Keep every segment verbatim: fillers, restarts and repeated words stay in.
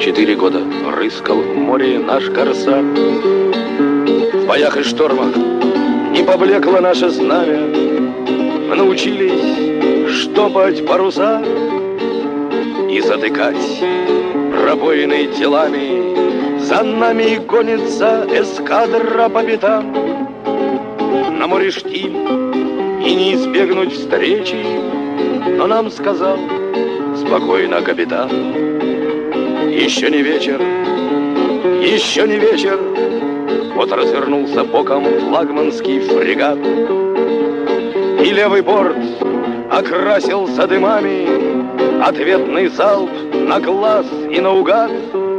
четыре года рыскал в море наш корсар. В боях и штормах не поблекло наше знамя. Мы научились штопать паруса и затыкать пробоины телами. За нами гонится эскадра по пятам. На море штиль и не избегнуть встречи, но нам сказал спокойно капитан: еще не вечер, еще не вечер. Вот развернулся боком флагманский фрегат, и левый борт окрасился дымами. Ответный залп на глаз и наугад.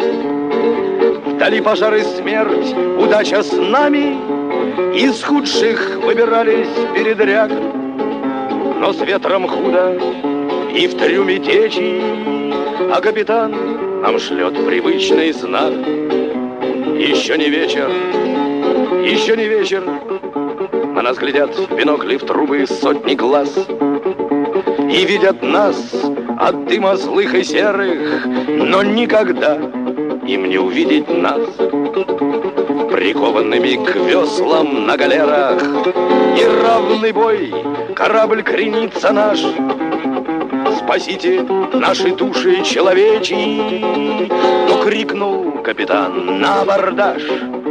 Вдали пожар и смерть, удача с нами. Из худших выбирались передряг. Но с ветром худо и в трюме течи, а капитан нам шлет привычный знак: еще не вечер, еще не вечер. На нас глядят в бинокли, в трубы сотни глаз, и видят нас от дыма злых и серых, но никогда им не увидеть нас прикованными к веслам на галерах. Неравный бой, корабль кренится наш. Спасите наши души человечьи. Но крикнул капитан на абордаж: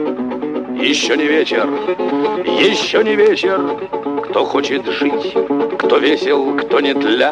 еще не вечер, еще не вечер. Кто хочет жить, кто весел, кто не тля,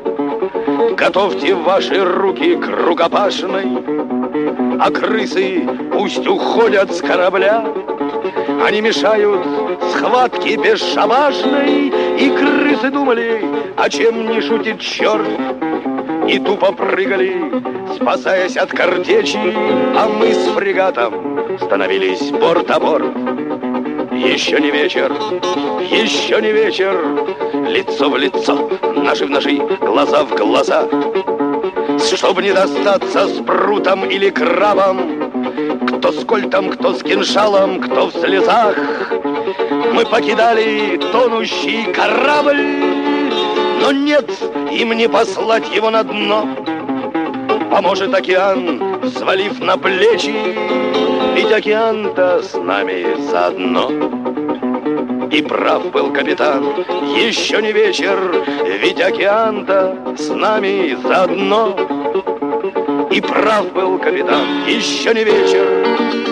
готовьте ваши руки к рукопашной. А крысы пусть уходят с корабля, они мешают схватке бесшабашной. И крысы думали, о чем не шутит черт, и тупо прыгали, спасаясь от картечи. А мы с фрегатом становились борт о борт. Еще не вечер, еще не вечер. Лицо в лицо, ножи в ножи, глаза в глаза. Чтоб не достаться с прутом или крабом, кто с кольтом, кто с кинжалом, кто в слезах, мы покидали тонущий корабль. Но нет им не послать его на дно. Поможет океан, взвалив на плечи, ведь океан-то с нами заодно. И прав был капитан, еще не вечер, ведь океан-то с нами заодно. И прав был капитан, еще не вечер,